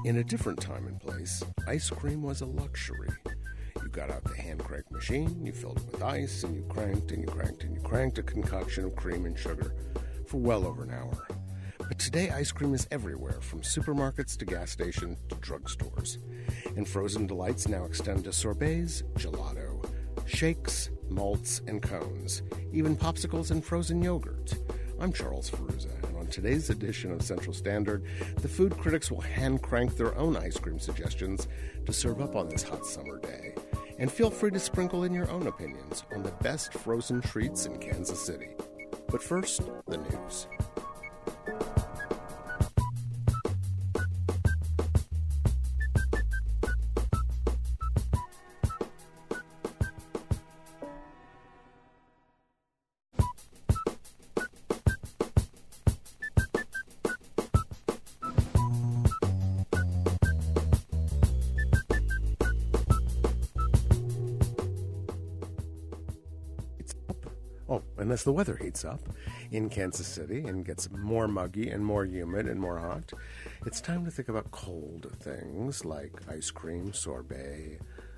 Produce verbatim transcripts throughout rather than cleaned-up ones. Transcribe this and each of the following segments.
In a different time and place, ice cream was a luxury. You got out the hand crank machine, you filled it with ice, and you cranked and you cranked and you cranked a concoction of cream and sugar for well over an hour. But today, ice cream is everywhere, from supermarkets to gas stations to drugstores. And frozen delights now extend to sorbets, gelato, shakes, malts, and cones, even popsicles and frozen yogurt. I'm Charles Ferruza, and on today's edition of Central Standard, the food critics will hand-crank their own ice cream suggestions to serve up on this hot summer day. And feel free to sprinkle in your own opinions on the best frozen treats in Kansas City. But first, the news. And as the weather heats up in Kansas City and gets more muggy and more humid and more hot, it's time to think about cold things like ice cream, sorbet,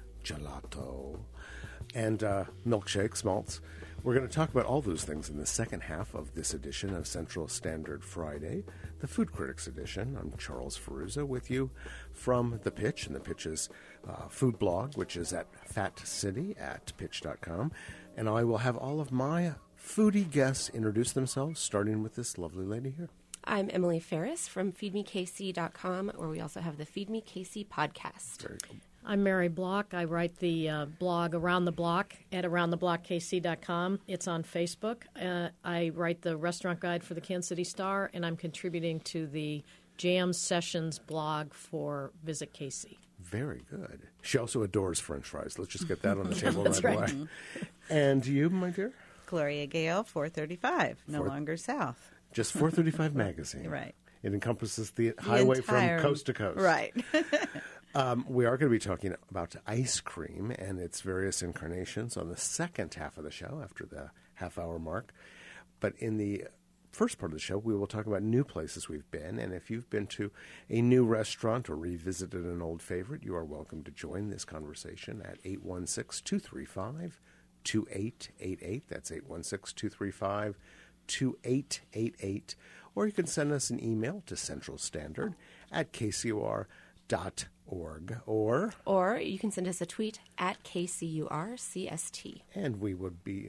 gelato, and uh, milkshakes, malts. We're going to talk about all those things in the second half of this edition of Central Standard Friday, the Food Critics Edition. I'm Charles Ferruza with you from The Pitch, and The Pitch's uh, food blog, which is at Fat City at pitch dot com. And I will have all of my foodie guests introduce themselves, starting with this lovely lady here. I'm Emily Ferris from feed me K C dot com, where we also have the Feed Me K C podcast. Very cool. I'm Mary Block. I write the uh, blog Around the Block at around the block K C dot com. It's on Facebook. Uh, I write the restaurant guide for the Kansas City Star, and I'm contributing to the Jam Sessions blog for Visit K C. Very good. She also adores French fries. Let's just get that on the table That's right, right. away. And you, my dear? Gloria Gale, four thirty-five, no Four- longer south. Just four thirty-five magazine. Right. It encompasses the, The highway entire- from coast to coast. Right. Um, we are going to be talking about ice cream and its various incarnations on the second half of the show after the half-hour mark. But in the first part of the show, we will talk about new places we've been. And if you've been to a new restaurant or revisited an old favorite, you are welcome to join this conversation at eight one six, two three five, two eight eight eight. That's eight one six, two three five, two eight eight eight. Or you can send us an email to Central Standard at K C U R dot org. Or Or you can send us a tweet at K C U R C S T. and we would be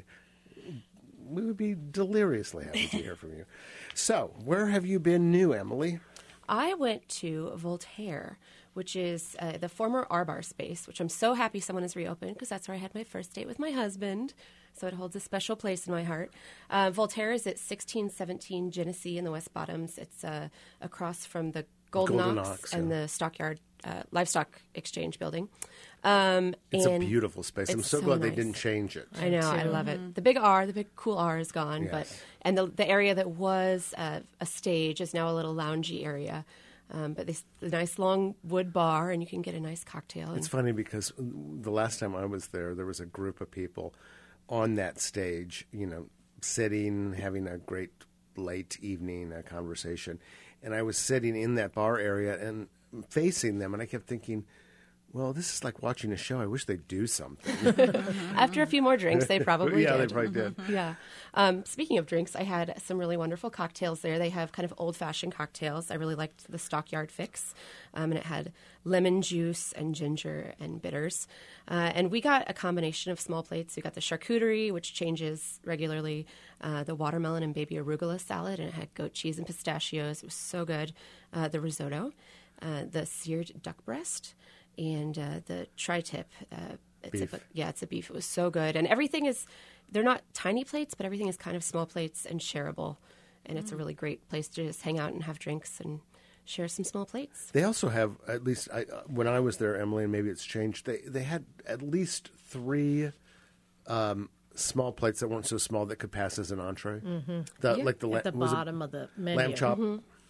we would be deliriously happy to hear from you. So, where have you been new, Emily? I went to Voltaire, which is uh, the former R-Bar space, which I'm so happy someone has reopened because that's where I had my first date with my husband. So it holds a special place in my heart. Uh, Voltaire is at sixteen seventeen Genesee in the West Bottoms. It's uh, across from the Golden, Golden Ox, Ox, and yeah. the Stockyard uh, Livestock Exchange building. Um, It's and a beautiful space. I'm it's so, so glad they nice. didn't change it. I know, I love it. The big R, the big cool R is gone, Yes. but and the the area that was uh, a stage is now a little loungy area. Um, but this the nice long wood bar, and you can get a nice cocktail. And It's funny because the last time I was there, there was a group of people on that stage, you know, sitting, having a great late evening uh, conversation. And I was sitting in that bar area and facing them, and I kept thinking, well, this is like watching a show. I wish they'd do something. After a few more drinks, they probably yeah, did. they probably did. Yeah. Um, speaking of drinks, I had some really wonderful cocktails there. They have kind of old-fashioned cocktails. I really liked the Stockyard Fix, um, and it had lemon juice and ginger and bitters. Uh, and we got a combination of small plates. We got the charcuterie, which changes regularly, uh, the watermelon and baby arugula salad, and it had goat cheese and pistachios. It was so good. Uh, the risotto, uh, the seared duck breast, and uh, the tri-tip. Uh, it's Beef. A, yeah, it's a beef. It was so good. And everything is, they're not tiny plates, but everything is kind of small plates and shareable. And it's a really great place to just hang out and have drinks and share some small plates. They also have, at least I, uh, when I was there, Emily, and maybe it's changed, they, they had at least three um, small plates that weren't so small that could pass as an entree. Mm-hmm. The, Yeah. Like the At the la- was it bottom of the menu. lamb chop. Mm-hmm.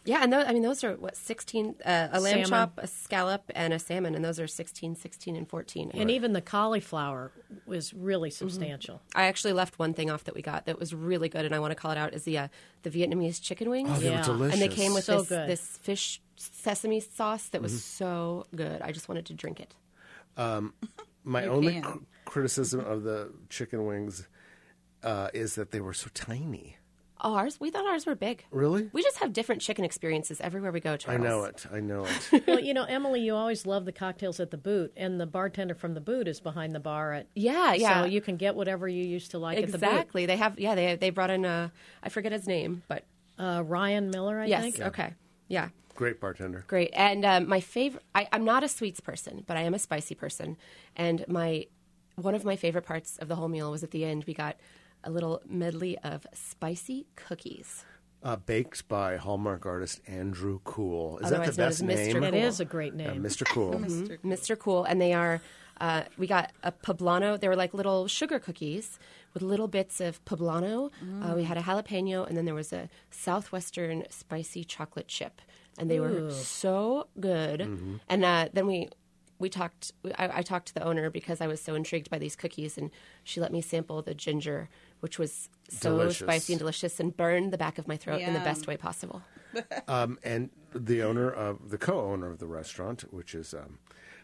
Yeah, and those, I mean, those are, what, sixteen, uh, a lamb Salmon. chop, a scallop, and a salmon, and those are sixteen, sixteen, and fourteen. And even the cauliflower was really substantial. I actually left one thing off that we got that was really good, and I want to call it out, is the uh, the Vietnamese chicken wings. Oh, they Yeah. were delicious. And they came with So this, good. this fish sesame sauce that was so good. I just wanted to drink it. My You only can. cr- criticism of the chicken wings uh, is that they were so tiny. Oh, ours? We thought ours were big. Really? We just have different chicken experiences everywhere we go, I Charles. know it. I know it. Well, you know, Emily, you always love the cocktails at the Boot, and the bartender from the Boot is behind the bar at. Yeah, yeah. So you can get whatever you used to like at the Boot. Exactly. They have, yeah, they they brought in, uh, I forget his name, but Uh, Ryan Miller, I yes, think. okay. Yeah. Great bartender. Great. And um, my favorite, I, I'm not a sweets person, but I am a spicy person. And my one of my favorite parts of the whole meal was at the end, we got a little medley of spicy cookies. Uh, baked by Hallmark artist Andrew Cool. Is Otherwise that the known best as Mister name? That Cool. is a great Yeah, name. Mister Cool. Mister Cool. And they are, uh, we got a poblano. They were like little sugar cookies with little bits of poblano. Uh, we had a jalapeno, and then there was a southwestern spicy chocolate chip. And they were Ooh. so good. And uh, then we we talked. I, I talked to the owner because I was so intrigued by these cookies, and she let me sample the ginger, which was so Delicious. spicy and delicious, and burned the back of my throat in the Yum. best way possible. Um, and the owner of the co-owner of the restaurant, which is um,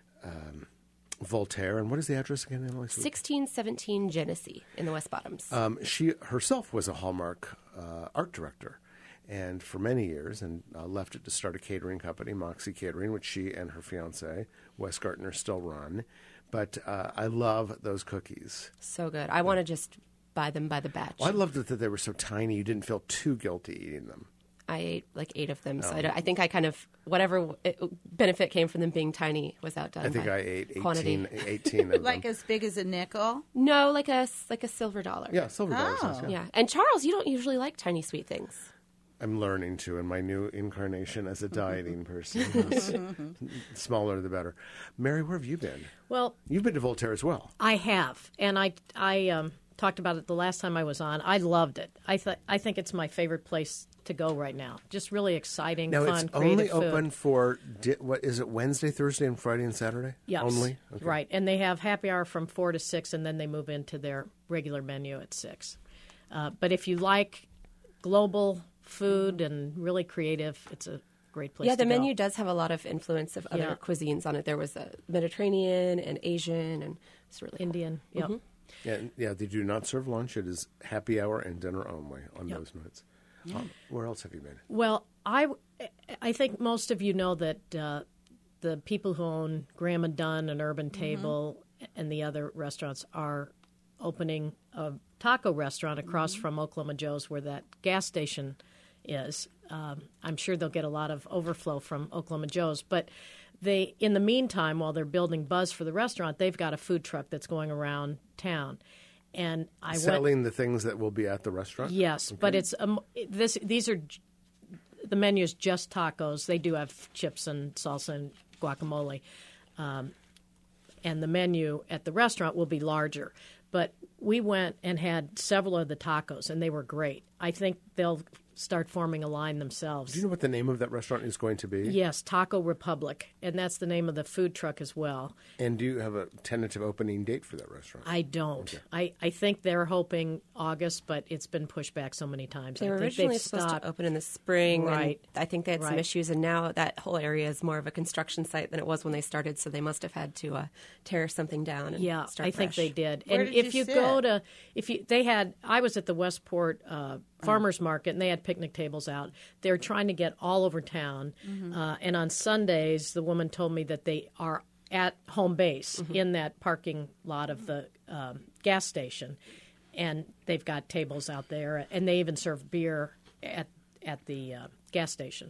um, Voltaire. And what is the address again, Emily? sixteen seventeen Genesee in the West Bottoms. Um, she herself was a Hallmark uh, art director, and for many years, and uh, left it to start a catering company, Moxie Catering, which she and her fiance Wes Gartner still run. But uh, I love those cookies. So good. I want to just buy them by the batch. Well, I loved it that they were so tiny. You didn't feel too guilty eating them. I ate like eight of them, Oh. so I, don't- I think I kind of whatever w- it- benefit came from them being tiny was outdone. I think by I ate quantity. eighteen, eighteen of Like them. as big as a nickel? No, like a s- like a silver dollar. Yeah, silver dollars. Oh. Yeah. yeah. And Charles, you don't usually like tiny sweet things. I'm learning to in my new incarnation as a dieting person. Yes. Smaller the better. Mary, where have you been? Well, You've been to Voltaire as well. I have, and I I um, talked about it the last time I was on. I loved it. I th- I think it's my favorite place to go right now. Just really exciting, Now fun, it's only creative food. open for di- what is it? Wednesday, Thursday, and Friday and Saturday. Yes. Only. Okay. Right, and they have happy hour from four to six, and then they move into their regular menu at six. Uh, but if you like global food and really creative, it's a great place. yeah, the to menu go. does have a lot of influence of other Yeah. cuisines on it. There was a Mediterranean and Asian, and it's really cool. Indian. Yep. Yeah, yeah. They do not serve lunch. It is happy hour and dinner only on Yep. those nights. Um, where else have you been? Well, I, I think most of you know that uh, the people who own Graham and Dunn and Urban Table and the other restaurants are opening a taco restaurant across from Oklahoma Joe's where that gas station is. Um, I'm sure they'll get a lot of overflow from Oklahoma Joe's, but they, in the meantime, while they're building buzz for the restaurant, they've got a food truck that's going around town. And I went, Selling the things that will be at the restaurant. yes, but it's um, this. These are j- the menu is just tacos. They do have chips and salsa and guacamole, um, and the menu at the restaurant will be larger. But we went and had several of the tacos, and they were great. I think they'll start forming a line themselves. Do you know what the name of that restaurant is going to be? Yes, Taco Republic, and that's the name of the food truck as well. And do you have a tentative opening date for that restaurant? I don't. I, I think they're hoping August, but it's been pushed back so many times. They I were think originally they've supposed stopped. to open in the spring, Right. and I think they had some Right. issues, and now that whole area is more of a construction site than it was when they started, so they must have had to uh, tear something down and Yeah, start I think fresh. they did. Where and did if you you, sit? go to, if you, they had, I was at the Westport uh, Farmers Market, and they had picnic tables out. They're trying to get all over town, uh, and on Sundays, the woman told me that they are at home base in that parking lot of the um, gas station, and they've got tables out there, and they even serve beer at at the uh, gas station.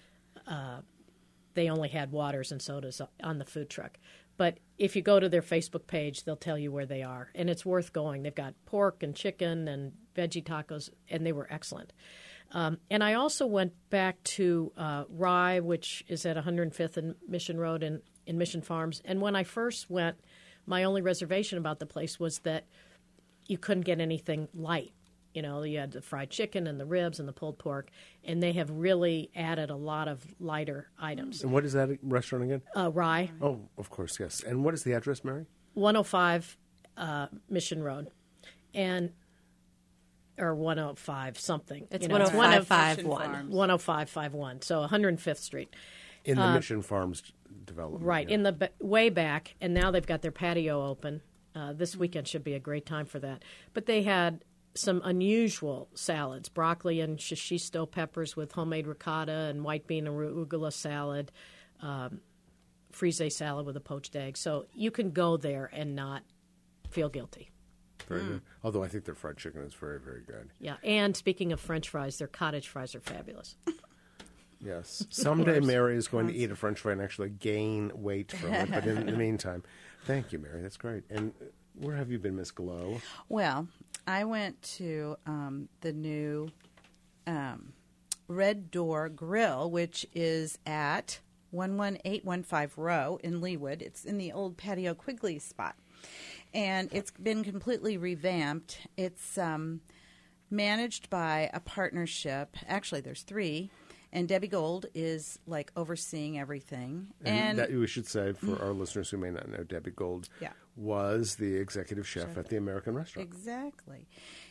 They only had waters and sodas on the food truck. But if you go to their Facebook page, they'll tell you where they are. And it's worth going. They've got pork and chicken and veggie tacos, and they were excellent. Um, and I also went back to uh, Rye, which is at one hundred fifth and Mission Road in, in Mission Farms. And when I first went, my only reservation about the place was that you couldn't get anything light. You know, you had the fried chicken and the ribs and the pulled pork, and they have really added a lot of lighter items. And what is that restaurant again? Uh, Rye, Oh, of course, yes. And what is the address, Mary? one oh five uh, Mission Road, and or one oh five something. It's you know, one oh it's one five of- five Mission one. Farms. one oh five five one, so one hundred fifth Street. In the Mission Farms development. Right, yeah. in the b- way back, and now they've got their patio open. Uh, this weekend should be a great time for that. But they had some unusual salads, broccoli and shishito peppers with homemade ricotta and white bean and arugula salad, um, frise salad with a poached egg. So you can go there and not feel guilty. Very good. Although I think their fried chicken is very, very good. Yeah, and speaking of French fries, their cottage fries are fabulous. Yes. Someday Mary is going to eat a French fry and actually gain weight from it. But in the meantime, thank you, Mary. That's great. And where have you been, Miss Glow? Well, I went to um, the new um, Red Door Grill, which is at one one eight one five Row in Leawood. It's in the old Patio Quigley spot. And it's been completely revamped. It's um, managed by a partnership. Actually, there's three. And Debbie Gold is, like, overseeing everything. And, that we should say, for our listeners who may not know, Debbie Gold Yeah. was the executive chef, chef at the American Restaurant. Exactly.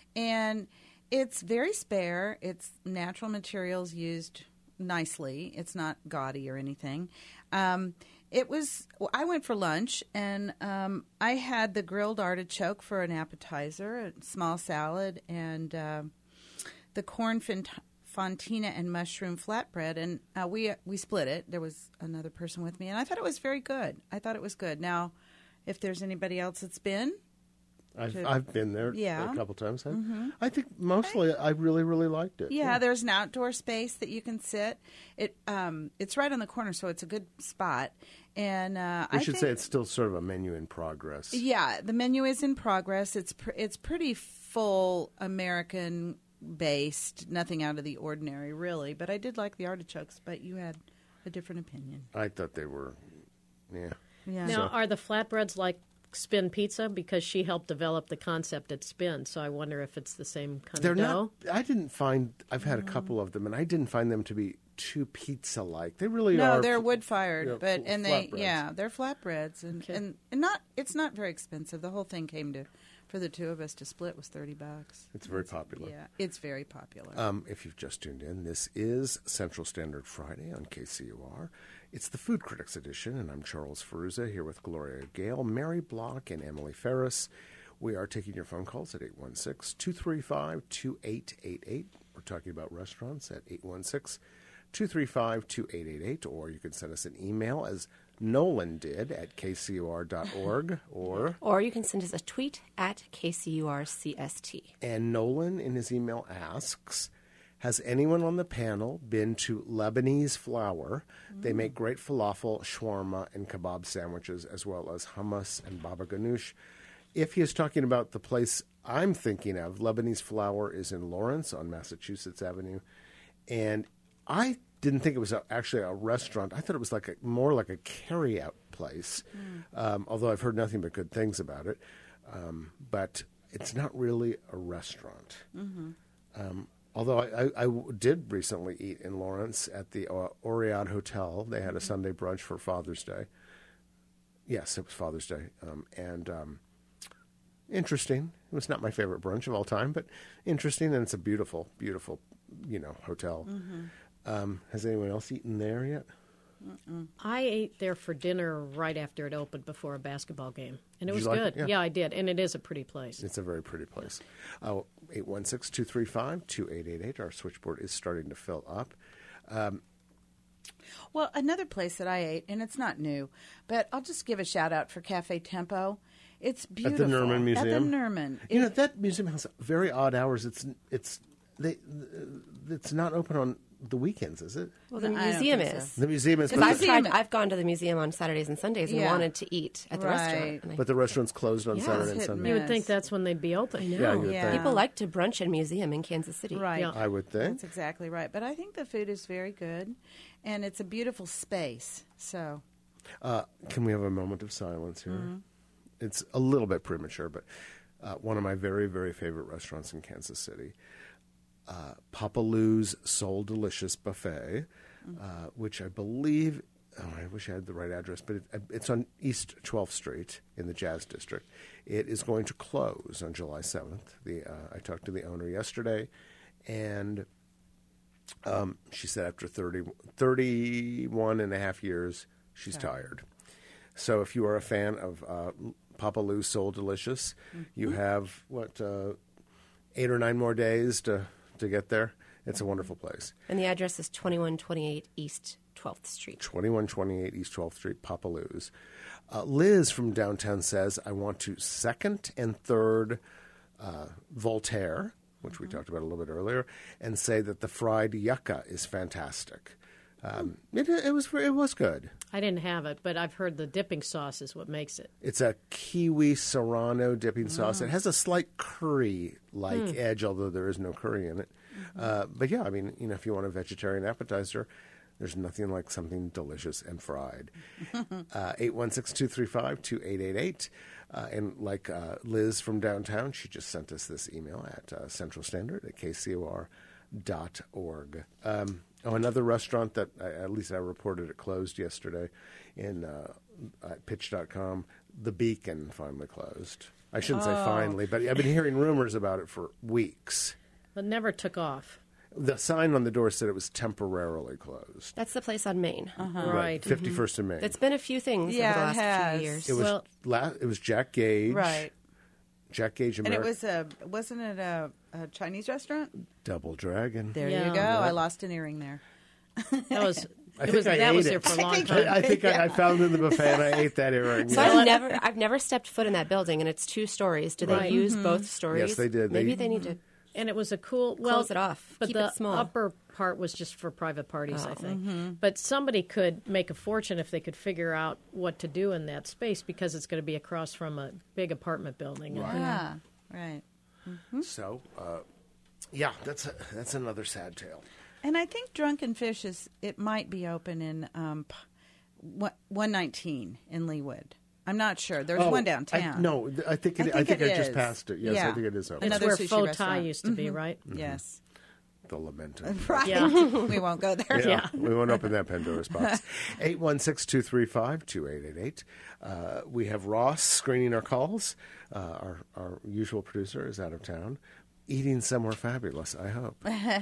And it's very spare. It's natural materials used nicely. It's not gaudy or anything. Um, it was, well, I went for lunch, and um, I had the grilled artichoke for an appetizer, a small salad, and uh, the corn fin- fontina and mushroom flatbread, and uh, we we split it. There was another person with me, and I thought it was very good. I thought it was good. Now, if there's anybody else that's been, I've, to- I've been there Yeah. a couple times. I, I think mostly I really, really liked it. yeah, there's an outdoor space that you can sit. It um, it's right on the corner, so it's a good spot. And uh, We I should think, say it's still sort of a menu in progress. yeah, the menu is in progress. It's pr- it's pretty full American based, nothing out of the ordinary, really. But I did like the artichokes. But you had a different opinion. I thought they were, yeah. Yeah. Now, are the flatbreads like Spin Pizza? Because she helped develop the concept at Spin, so I wonder if it's the same kind They're of dough. not. I didn't find. I've had a couple of them, and I didn't find them to be too pizza-like. They really No, are. they're f- wood fired, yeah, but f- and they flatbreads. yeah, they're flatbreads, and, Okay. and and not it's not very expensive. The whole thing came to for the two of us to split was thirty bucks. It's very popular. Yeah, it's very popular. Um, if you've just tuned in, this is Central Standard Friday on K C U R. It's the Food Critics Edition, and I'm Charles Ferruza here with Gloria Gale, Mary Block, and Emily Ferris. We are taking your phone calls at eight one six, two three five, two eight eight eight. We're talking about restaurants at eight one six, two three five, two eight eight eight, or you can send us an email as Nolan did at k c u r dot org, or... Or you can send us a tweet at K C U R C S T. And Nolan, in his email, asks, has anyone on the panel been to Lebanese Flour? They make great falafel, shawarma, and kebab sandwiches, as well as hummus and baba ganoush. If he is talking about the place I'm thinking of, Lebanese Flour is in Lawrence on Massachusetts Avenue. And I didn't think it was a, actually a restaurant. I thought it was like a, more like a carry-out place, um, although I've heard nothing but good things about it. Um, but it's not really a restaurant. Um, although I, I, I did recently eat in Lawrence at the uh, Oriad Hotel. They had a Sunday brunch for Father's Day. Yes, it was Father's Day. Um, and um, interesting. It was not my favorite brunch of all time, but interesting. And it's a beautiful, beautiful, you know, hotel. Um, has anyone else eaten there yet? I ate there for dinner right after it opened before a basketball game, and it Did was you like good. it? Yeah. I did, and it is a pretty place. It's a very pretty place. Oh, eight one six, two three five, two eight eight eight. Our switchboard is starting to fill up. Well, another place that I ate, and it's not new, but I'll just give a shout out for Cafe Tempo. It's beautiful. Nerman Museum? At the Nerman. You know, It- that museum has very odd hours. It's it's they it's not open on the weekends, is it? Well, the No, I don't museum think so. is. The museum is, Because but, I've the, tried, museum- I've gone to the museum on Saturdays and Sundays and Yeah. wanted to eat at the Right. restaurant. And I- but the restaurant's closed on Yeah. Saturday It's and hit and Sunday. You would Yes. think that's when they'd be open. Yeah, you would Yeah. think. People like to brunch in museum in Kansas City. Right. Yeah. I would think. That's exactly right. But I think the food is very good, and it's a beautiful space. So, Uh, can we have a moment of silence here? Mm-hmm. It's a little bit premature, but uh, one of my very, very favorite restaurants in Kansas City, uh, Papa Lou's Soul Delicious Buffet, uh, which I believe, oh, I wish I had the right address, but it, it's on East twelfth Street in the Jazz District. It is going to close on July seventh. The, uh, I talked to the owner yesterday, and um, she said after thirty, thirty-one and a half years, she's Okay. tired. So if you are a fan of uh, Papa Lou's Soul Delicious, mm-hmm. you have, what, uh, eight or nine more days to, to get there. It's a wonderful place. And the address is twenty-one twenty-eight East twelfth Street. twenty-one twenty-eight East twelfth Street, Papa Lou's. Uh, Liz from downtown says, I want to second and third uh, Voltaire, which we talked about a little bit earlier, and say that the fried yucca is fantastic. Um, it, it was it was good. I didn't have it, but I've heard the dipping sauce is what makes it. It's a kiwi serrano dipping sauce. It has a slight curry-like Mm. edge, although there is no curry in it. Uh, but yeah, I mean, you know, if you want a vegetarian appetizer, there's nothing like something delicious and fried. uh, eight one six, two three five, two eight eight eight. Uh, and like uh, Liz from downtown, she just sent us this email at uh, Central Standard at k c o r dot org. Um, oh, another restaurant that, I, at least I reported it closed yesterday in uh, at pitch dot com, The Beacon finally closed. I shouldn't say Oh. finally, but I've been hearing rumors about it for weeks. It never took off. The sign on the door said it was temporarily closed. That's the place on Main. Right. fifty-first of May. It's been a few things Yeah, over the it last has. few years. It was Well- la- it was Jack Gage. Right. Jack Gage And American it was a, wasn't it a, a Chinese restaurant? Double Dragon. There Yeah. you go. I lost an earring there. That was I it think was I that ate was it. there for a long think time. I, I think I, I found it in the buffet and I ate that earring. So Yeah. I've never, I've never stepped foot in that building, and it's two stories. Do they Right. use both stories? Yes, they did. Maybe They- they, need to. And it was a cool well, Close it off. But Keep the it small. upper part was just for private parties, Oh. I think. But somebody could make a fortune if they could figure out what to do in that space because it's going to be across from a big apartment building. And- Ah, right. So, uh, yeah, that's a, that's another sad tale. And I think Drunken Fish is, it might be open in um, p- one- 119 in Leawood. I'm not sure. There's Oh, one downtown. I, no, th- I think it, I I think think I, it just is. passed it. Yes, Yeah. I think it is open. It's Another where sushi Faux restaurant. Thai used to be, right? Yes. The lamented. Right. Yeah. We won't go there. Yeah, we won't open that Pandora's box. eight one six, two three five, two eight eight eight. Uh, we have Ross screening our calls. Uh, our, our usual producer is out of town, eating somewhere fabulous, I hope.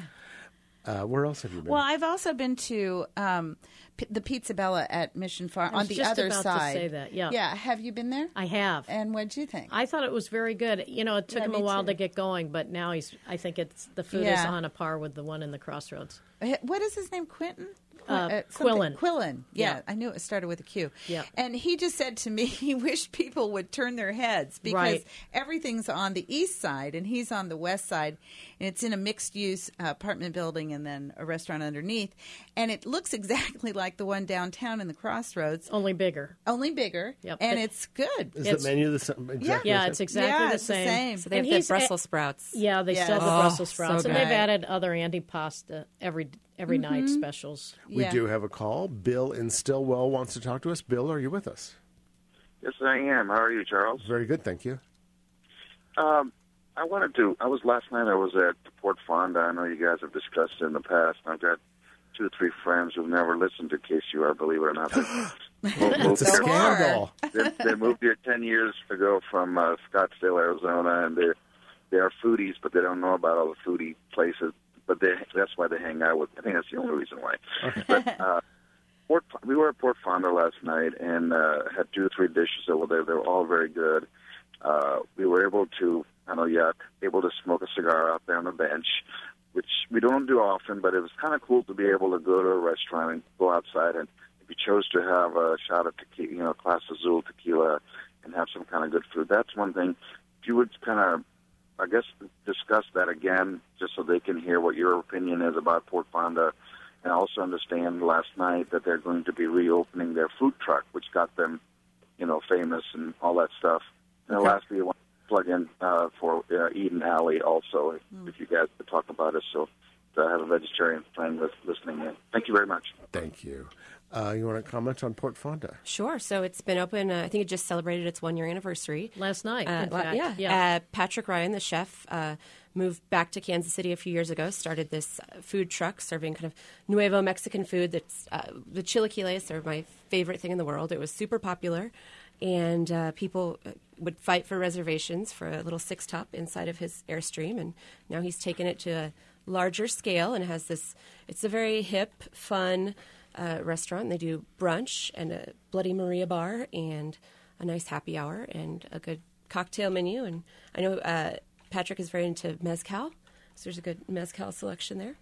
Uh, where else have you been? Well, I've also been to um, P- the Pizza Bella at Mission Farm I was on the just other about to side. say that, yeah. Yeah. Have you been there? I have. And what'd you think? I thought it was very good. You know, it took Yeah, him a me while too. to get going, but now he's. I think it's the food is Yeah. on a par with the one in the Crossroads. Uh, What is his name? Quentin? Qu- Uh, something- Quillen. Quillen. Yeah, Yeah. I knew it started with a Q. Yeah. And he just said to me he wished people would turn their heads because Right. everything's on the east side and he's on the west side. And it's in a mixed use uh, apartment building and then a restaurant underneath. And it looks exactly like the one downtown in the Crossroads, Only bigger. only bigger. Yep. And It- it's good. is it's- the menu the same? Exactly Yeah, the it's same? exactly Yeah, the it's the same. same. So they And have the he's Brussels a- sprouts. Yeah, they Yes. sell the Oh, Brussels so sprouts, and good. they've added other antipasta every every night specials. We Yeah. do have a call. Bill in Stillwell wants to talk to us. Bill, are you with us? Yes, I am. How are you, Charles? Very good, thank you. Um, I wanted to. I was last night. I was at Port Fonda. I know you guys have discussed it in the past. I've got two or three friends who've never listened to K C R. Believe it or not, they moved, moved It's a here. scandal. they, they moved here ten years ago from uh, Scottsdale, Arizona, and they they are foodies, but they don't know about all the foodie places. But they that's why they hang out with. I think that's the only reason why. But, uh, Port, we were at Port Fonda last night and uh, had two or three dishes over there. They were all very good. Uh, we were able to, I know, yuck, able to smoke a cigar out there on the bench, which we don't do often, but it was kind of cool to be able to go to a restaurant and go outside. And if you chose to have a shot of tequila, you know, Class Azul tequila, and have some kind of good food, that's one thing. If you would kind of, I guess, discuss that again, just so they can hear what your opinion is about Port Fonda. And also understand last night that they're going to be reopening their food truck, which got them, you know, famous and all that stuff. And Okay. lastly, I want to plug in uh, for uh, Eden Alley also, if, Hmm. if you guys could talk about it. So uh, have a vegetarian friend lis- listening in. Thank you very much. Thank you. Uh, you want to comment on Port Fonda? Sure. So it's been open. Uh, I think it just celebrated its one year anniversary Last night, Uh, in well, fact. yeah. yeah. Uh, Patrick Ryan, the chef, uh, moved back to Kansas City a few years ago. Started this uh, food truck serving kind of Nuevo Mexican food. That's uh, the chilaquiles are my favorite thing in the world. It was super popular, and uh, people uh, would fight for reservations for a little six top inside of his Airstream. And now he's taken it to a larger scale and has this. It's a very hip, fun uh, restaurant. They do brunch and a Bloody Maria bar and a nice happy hour and a good cocktail menu. And I know. Uh, Patrick is very into mezcal, so there's a good mezcal selection there.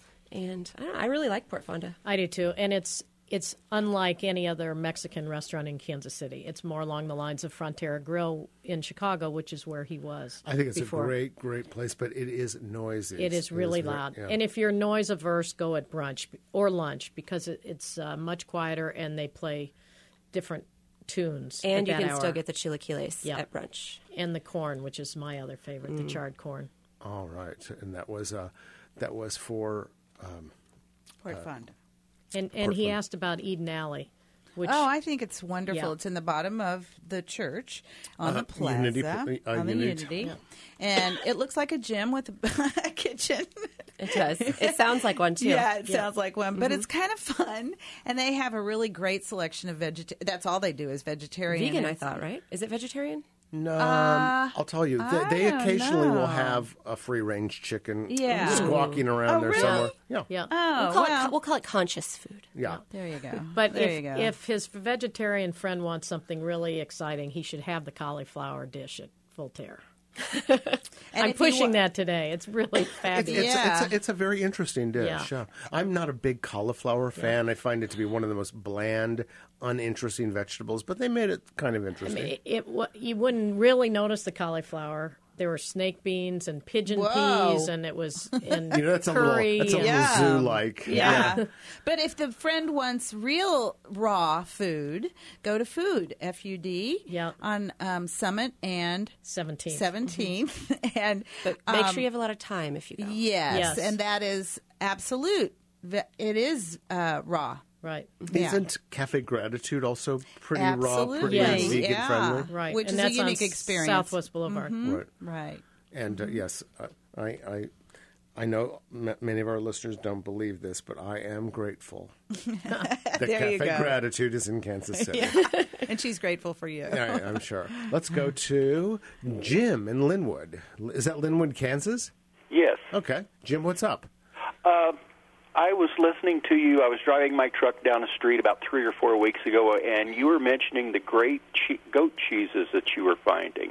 And I, don't know, I really like Port Fonda. I do too, and it's it's unlike any other Mexican restaurant in Kansas City. It's more along the lines of Frontera Grill in Chicago, which is where he was. I think it's before. a great, great place, but it is noisy. It is really very- loud. yeah. And if you're noise averse, go at brunch or lunch because it, it's uh, much quieter and they play different tunes. And at you that can hour. still get the chilaquiles Yeah. at brunch. And the corn, which is my other favorite, Mm. the charred corn. All right, and that was uh, that was for. Um, Port Fonda. And and he asked about Eden Alley, which Oh, I think it's wonderful. Yeah. It's in the bottom of the church on Uh, the plaza, Unity pl- uh, on the Unity. Unity, and it looks like a gym with a kitchen. It does. It sounds like one, too. Yeah, it sounds like one, but it's kind of fun, and they have a really great selection of vegetarian. That's all they do is vegetarian. Vegan, and I it's- thought, right? Is it vegetarian? no, um, I'll tell you, they, I they don't occasionally will know. have a free range chicken Yeah. squawking around Oh, there really? somewhere. Yeah, yeah. Oh, We'll call, well, it, we'll call it conscious food. yeah. there you go. But there if, you go. if his vegetarian friend wants something really exciting, he should have the cauliflower dish at Voltaire. And I'm if you pushing wa- that today. It's really It's, fabulous. it's, Yeah. it's, a, it's a very interesting dish. Yeah. Yeah. I'm not a big cauliflower fan. I find it to be one of the most bland, uninteresting vegetables, but they made it kind of interesting. It, it wa- you wouldn't really notice the cauliflower. There were snake beans and pigeon Whoa. peas, and it was and you know, that's a curry. little, that's a and- little Yeah. zoo-like. Yeah. But if the friend wants real raw food, go to Food, F U D, Yeah. on um, Summit and seventeenth. seventeenth. and But make um, sure you have a lot of time if you go. Yes, Yes. and that is absolute. Ve- It is uh, raw. Right, Yeah. Isn't Cafe Gratitude also pretty raw, pretty Yes. vegan Yeah. friendly? right. Which and is a that's unique on experience. Southwest Boulevard. Right. Right. And uh, yes, uh, I, I, I know m- many of our listeners don't believe this, but I am grateful that There you Cafe go. Gratitude is in Kansas City. And she's grateful for you. Yeah, I'm sure. Let's go to Jim in Linwood. Is that Linwood, Kansas? Yes. Okay. Jim, what's up? Uh, I was listening to you. I was driving my truck down the street about three or four weeks ago, and you were mentioning the great che- goat cheeses that you were finding.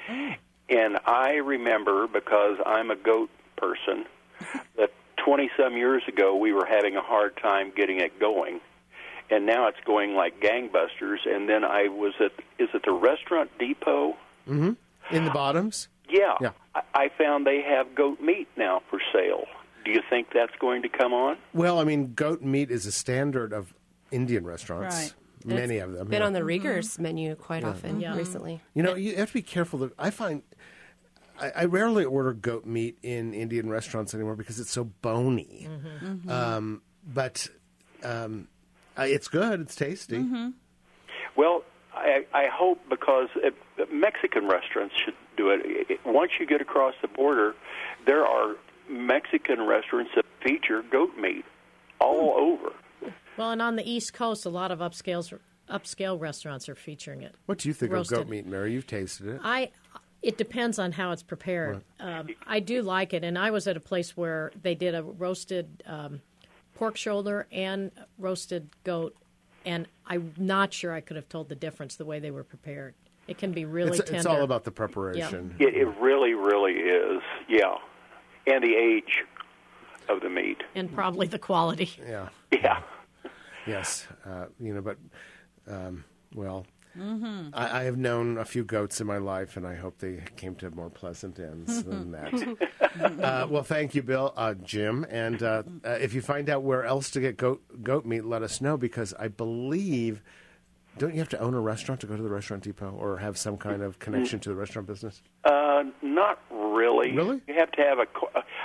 And I remember, because I'm a goat person, that twenty-some years ago we were having a hard time getting it going. And now it's going like gangbusters. And then I was at, is it the Restaurant Depot? In the Bottoms? Yeah. Yeah. I, I found they have goat meat now for sale. Do you think that's going to come on? Well, I mean, goat meat is a standard of Indian restaurants. Right. And Many it's of them. Been yeah. on the Riegers menu quite often Yeah. recently. You know, you have to be careful. That I find I, I rarely order goat meat in Indian restaurants anymore because it's so bony. Um, but um, uh, it's good. It's tasty. Well, I, I hope, because it, Mexican restaurants should do it. It- Once you get across the border, there are Mexican restaurants that feature goat meat all over. Well, and on the East Coast, a lot of upscale upscale restaurants are featuring it. What do you think Roasted. of goat meat, Mary? You've tasted it. I it depends on how it's prepared. Um, I do like it, and I was at a place where they did a roasted um, pork shoulder and roasted goat, and I'm not sure I could have told the difference the way they were prepared. It can be really it's, tender. it's all about the preparation. It, it really, really is, yeah. And the age of the meat. and probably the quality. Yeah. Yeah. Yes. Uh, you know, but um, well, Mm-hmm. I, I have known a few goats in my life, and I hope they came to more pleasant ends than that. uh, well, thank you, Bill, uh, Jim, and uh, uh, if you find out where else to get goat goat meat, let us know, because I believe. Don't you have to own a restaurant to go to the Restaurant Depot or have some kind of connection to the restaurant business? Uh, not really. Really? You have to have a. co-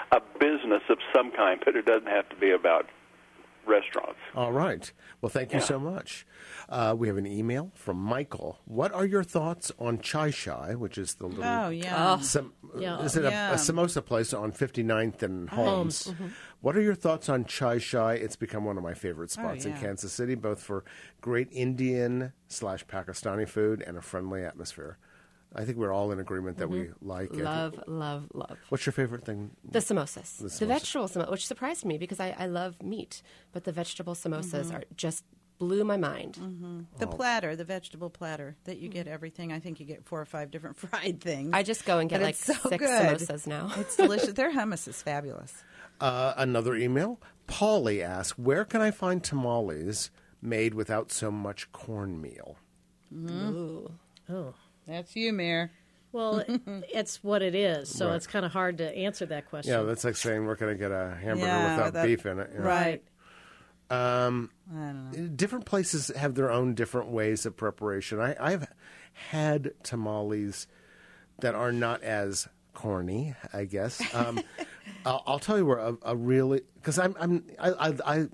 a business of some kind, but it doesn't have to be about restaurants. All right. Well, thank you Yeah. so much. Uh, we have an email from Michael. What are your thoughts on Chai Shai, which is the little... Oh, yeah. Sam- Yeah. Is it a, Yeah. a samosa place on fifty-ninth and Holmes? What are your thoughts on Chai Shai? It's become one of my favorite spots in yeah. Kansas City, both for great Indian slash Pakistani food and a friendly atmosphere. I think we're all in agreement that we like it. Love, love, love. What's your favorite thing? The samosas. The, samosas. vegetable samosas, which surprised me because I, I love meat, but the vegetable samosas Mm-hmm. are just blew my mind. The platter, the vegetable platter that you get everything. I think you get four or five different fried things. I just go and get But like it's so six good. samosas now. It's delicious. Their hummus is fabulous. Uh, another email. Paulie asks, where can I find tamales made without so much cornmeal? Ooh. Oh. That's you, Mayor. Well, it- it's what it is, so Right. it's kind of hard to answer that question. Yeah, that's like saying we're going to get a hamburger Yeah, without that- beef in it. you know. Right. Um, I don't know. different places have their own different ways of preparation. I, I've had tamales that are not as corny, I guess. Um, I'll, I'll tell you where a, a really because I'm I'm I, I, I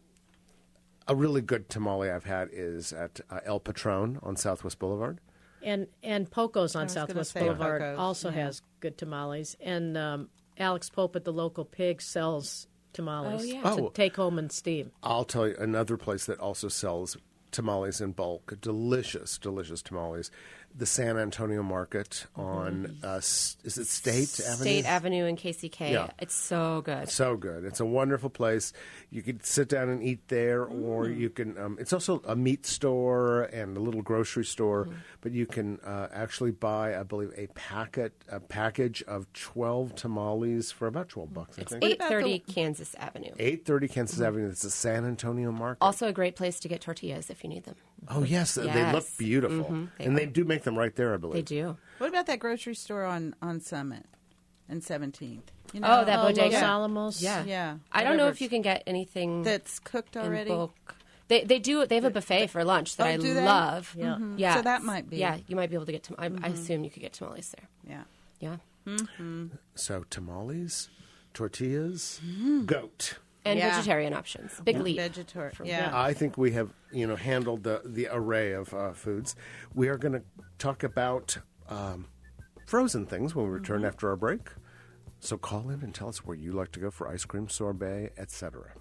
a really good tamale I've had is at uh, El Patron on Southwest Boulevard. And and Poco's on was gonna Southwest say Boulevard Poco's, also yeah. has good tamales. And um, Alex Pope at the local pig sells tamales Oh, yeah. to Oh. take home and steam. I'll tell you another place that also sells tamales in bulk. Delicious, delicious tamales. The San Antonio Market on uh, S- is it State Avenue? State Avenue in K C K. Yeah. It's so good. So good. It's a wonderful place. You could sit down and eat there, or Mm. you can. Um, it's also a meat store and a little grocery store, Mm-hmm. but you can uh, actually buy, I believe, a packet, a package of twelve tamales for about twelve bucks. I It's think. eight about thirty the- Kansas Avenue. Eight thirty Kansas Avenue. It's the San Antonio Market. Also a great place to get tortillas if you need them. oh yes, they look Yes. beautiful, Mhm, they and they are. do make them right there, I believe. They do. What about that grocery store on, on Summit and seventeenth? You Oh, that Oh, Los bodega. Alamos. Yeah. Yeah. I don't know Whatever if you can get anything That's cooked in already. bulk. They they do. They have a buffet for lunch that Oh, I do they? love. Yeah. Mhm. Yeah. So that might be. Yeah, you might be able to get. Tam- I, I assume you could get tamales there. Yeah. Yeah. So tamales, tortillas, goat. And Yeah. vegetarian options. Big leap. Vegetarian. from- Yeah. I think we have, you know, handled the the array of uh, foods. We are going to talk about um, frozen things when we return after our break. So call in and tell us where you like to go for ice cream, sorbet, et cetera.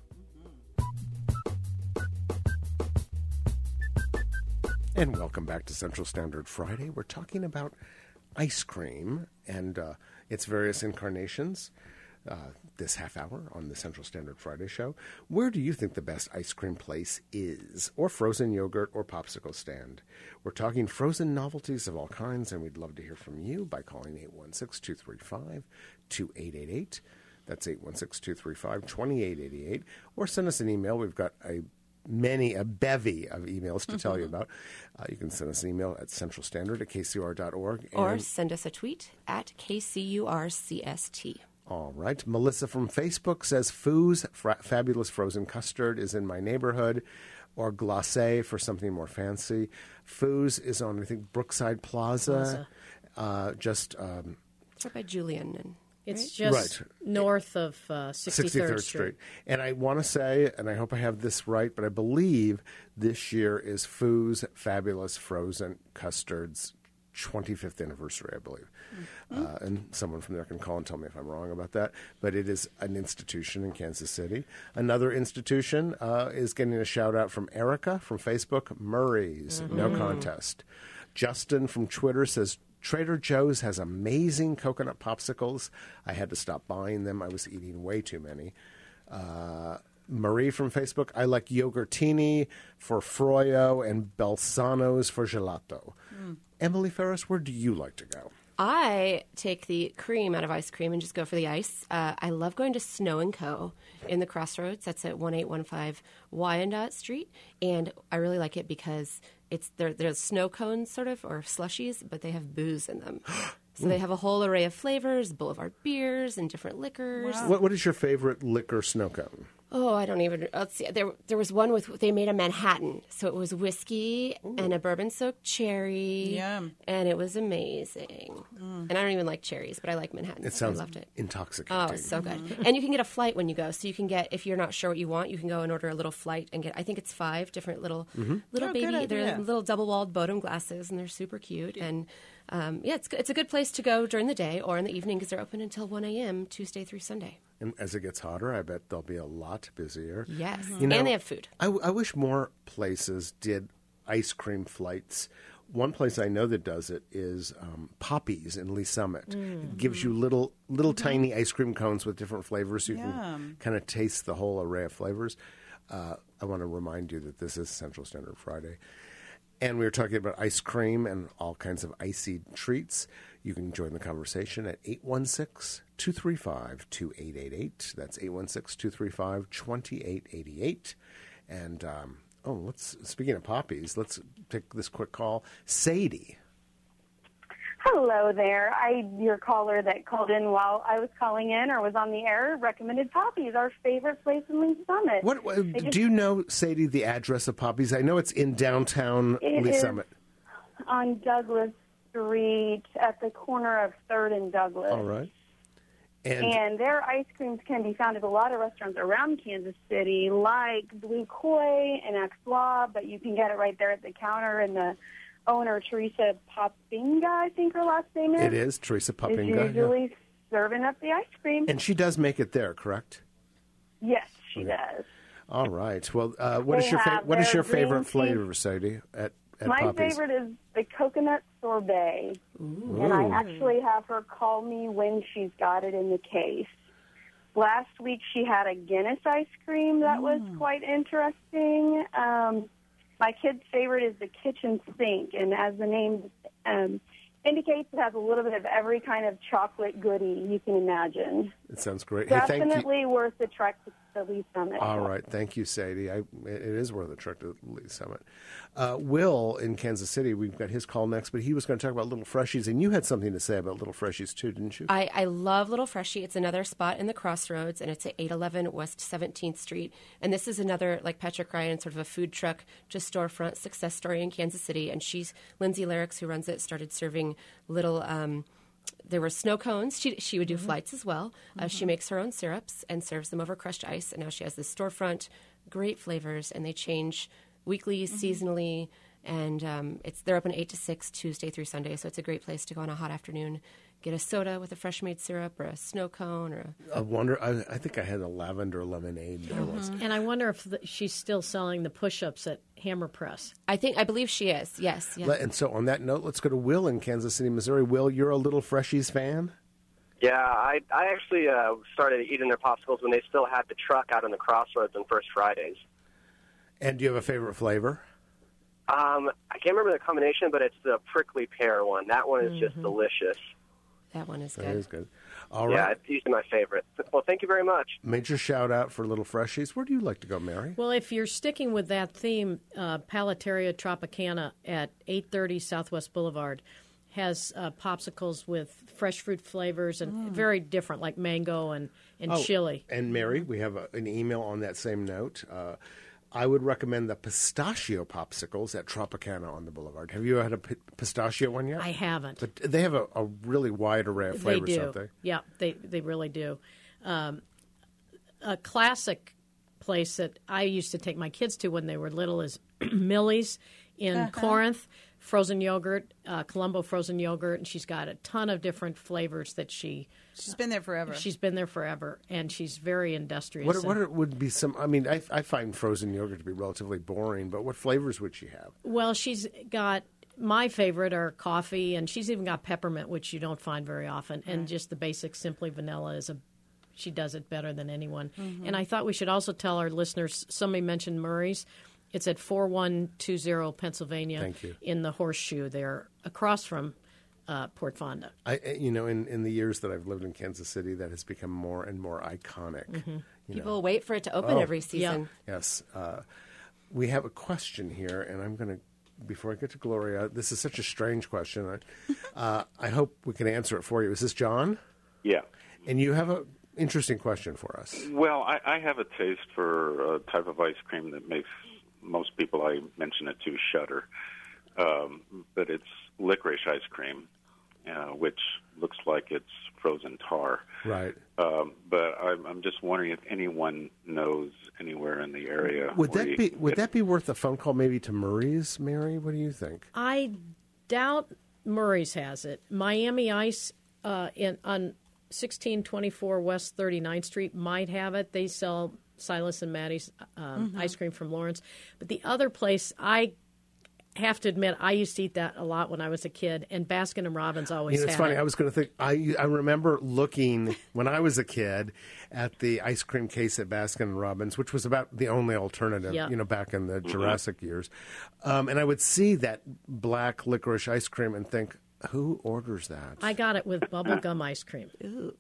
And welcome back to Central Standard Friday. We're talking about ice cream and uh, its various incarnations. Uh, this half hour on the Central Standard Friday show. Where do you think the best ice cream place is, or frozen yogurt or popsicle stand? We're talking frozen novelties of all kinds, and we'd love to hear from you by calling eight one six, two three five, two eight eight eight. That's eight one six, two three five, two eight eight eight. Or send us an email. We've got a many, a bevy of emails to tell you about. Uh, you can send us an email at central standard at k c u r dot org. Or and- send us a tweet at K C U R C S T. All right. Melissa from Facebook says Foo's fra- fabulous frozen custard is in my neighborhood, or glacé for something more fancy. Foo's is on, I think, Brookside Plaza. Uh, just um, It's right by Julian. And, It's right? just Right. north of uh, sixty-third, Street. And I want to say, and I hope I have this right, but I believe this year is Foo's Fabulous Frozen Custards twenty-fifth anniversary, I believe. Mm-hmm. Uh, and someone from there can call and tell me if I'm wrong about that. But it is an institution in Kansas City. Another institution uh, is getting a shout out from Erica from Facebook, Murray's, Mm-hmm. no contest. Justin from Twitter says, Trader Joe's has amazing coconut popsicles. I had to stop buying them. I was eating way too many. Uh, Marie from Facebook, I like yogurtini for froyo and Balsano's for gelato. Emily Ferris, where do you like to go? I take the cream out of ice cream and just go for the ice. Uh, I love going to Snow and Co. in the Crossroads. That's at one eight one five Wyandotte Street. And I really like it because it's they're, they're snow cones, sort of, or slushies, but they have booze in them. So they have a whole array of flavors, Boulevard beers and different liquors. What, what is your favorite liquor snow cone? Oh, I don't even. Let's see. There, there was one with they made a Manhattan, so it was whiskey Ooh. and a bourbon-soaked cherry, Yum. and it was amazing. Mm. And I don't even like cherries, but I like Manhattan. It sounds I loved it. intoxicating. Oh, it's so good. Mm. And you can get a flight when you go, so you can get if you're not sure what you want, you can go and order a little flight and get. I think it's five different little mm-hmm. little oh, baby. They're little double-walled Bodum glasses, and they're super cute. And um, yeah, it's it's a good place to go during the day or in the evening because they're open until one a.m. Tuesday through Sunday. And as it gets hotter, I bet they'll be a lot busier. Yes, you know, and they have food. I, w- I wish more places did ice cream flights. One place I know that does it is um, Poppy's in Lee Summit. Mm. It gives you little little mm-hmm. tiny ice cream cones with different flavors, so you Yum. can kind of taste the whole array of flavors. Uh, I want to remind you that this is Central Standard Friday. And we were talking about ice cream and all kinds of icy treats. You can join the conversation at eight one six, two three five, two eight eight eight. That's eight one six, two three five, two eight eight eight. And, um, oh, let's speaking of poppies, let's take this quick call. Sadie. Hello there. I your caller that called in while I was calling in or was on the air recommended Poppy's, our favorite place in Lee Summit. What, what do just, you know, Sadie, the address of Poppy's? I know it's in downtown Lee Summit. On Douglas Street at the corner of third and Douglas. All right. And, and their ice creams can be found at a lot of restaurants around Kansas City, like Blue Koi and Axwa, but you can get it right there at the counter. And the owner, Teresa Popinga, I think her last name is. It is, Teresa Popinga. Is usually yeah. serving up the ice cream. And she does make it there, correct? Yes, she okay. does. All right. Well, uh, what they is your fa- what is your favorite flavor, Sadie, at At My Poppy's? favorite is the coconut sorbet. Ooh. And I actually have her call me when she's got it in the case. Last week she had a Guinness ice cream that mm. was quite interesting. Um, my kid's favorite is the kitchen sink, and as the name um, indicates, it has a little bit of every kind of chocolate goodie you can imagine. It sounds great. Definitely hey, thank you. worth the trek to the Lee Summit. All right. Thank you, Sadie. I, it is worth a trek to the Lee Summit. Uh, Will in Kansas City, we've got his call next, but he was going to talk about Little Freshies, and you had something to say about Little Freshies too, didn't you? I, I love Little Freshie. It's another spot in the Crossroads, and it's at eight eleven West seventeenth Street. And this is another, like Patrick Ryan, sort of a food truck, just storefront success story in Kansas City. And she's, Lindsay Larrix, who runs it, started serving little... Um, There were snow cones. She she would do mm-hmm. flights as well. Uh, mm-hmm. She makes her own syrups and serves them over crushed ice. And now she has this storefront, great flavors, and they change weekly, mm-hmm. seasonally. And um, it's they're open eight to six Tuesday through Sunday. So it's a great place to go on a hot afternoon, get a soda with a fresh made syrup or a snow cone or a. I wonder. I, I think I had a lavender lemonade there mm-hmm. once. And I wonder if the, she's still selling the push-ups at Hammer Press. I think I believe she is. Yes. Yeah. And so on that note, let's go to Will in Kansas City, Missouri. Will, you're a Little Freshies fan? Yeah, I I actually uh, started eating their popsicles when they still had the truck out on the Crossroads on First Fridays. And do you have a favorite flavor? Um, I can't remember the combination, but it's the prickly pear one. That one is mm-hmm. just delicious. That one is that good. That is good. All right. Yeah, it's usually my favorite. Well, thank you very much. Major shout out for Little Freshies. Where do you like to go, Mary? Well, if you're sticking with that theme, uh, Palateria Tropicana at eight thirty Southwest Boulevard has uh, popsicles with fresh fruit flavors and mm. very different, like mango and, and oh, chili. And Mary, we have a, an email on that same note. Uh, I would recommend the pistachio popsicles at Tropicana on the Boulevard. Have you had a p- pistachio one yet? I haven't. But they have a, a really wide array of flavors, they do. don't they? Yeah, they, they really do. Um, a classic place that I used to take my kids to when they were little is Millie's in uh-huh. Corinth. Frozen yogurt, uh, Colombo frozen yogurt, and she's got a ton of different flavors that she... She's been there forever. She's been there forever, and she's very industrious. What, what are, would be some... I mean, I, I find frozen yogurt to be relatively boring, but what flavors would she have? Well, she's got... My favorite are coffee, and she's even got peppermint, which you don't find very often, and just the basic Simply Vanilla is a... She does it better than anyone. Mm-hmm. And I thought we should also tell our listeners, somebody mentioned Murray's. It's at four one two zero Pennsylvania Thank you. in the Horseshoe there, across from uh, Port Fonda. I, you know, in, in the years that I've lived in Kansas City, that has become more and more iconic. Mm-hmm. You People know. wait for it to open oh, every season. Yeah. Yes. Uh, we have a question here, and I'm going to, before I get to Gloria, this is such a strange question. I, uh, I hope we can answer it for you. Is this John? Yeah. And you have a interesting question for us. Well, I, I have a taste for a type of ice cream that makes most people I mention it to shudder. Um, but it's licorice ice cream, uh, which looks like it's frozen tar. Right. Um, but I'm, I'm just wondering if anyone knows anywhere in the area. Would where that you be can would get that be worth a phone call maybe to Murray's, Mary? What do you think? I doubt Murray's has it. Miami Ice uh, in on sixteen twenty-four West thirty-ninth Street might have it. They sell Silas and Maddie's um, Mm-hmm. ice cream from Lawrence. But the other place, I have to admit, I used to eat that a lot when I was a kid, and Baskin and Robbins always You know, it's had funny. it. I was going to think. I I remember looking when I was a kid at the ice cream case at Baskin and Robbins, which was about the only alternative. Yeah. You know, back in the Jurassic years, um, and I would see that black licorice ice cream and think, who orders that? I got it with bubble gum ice cream. Ooh.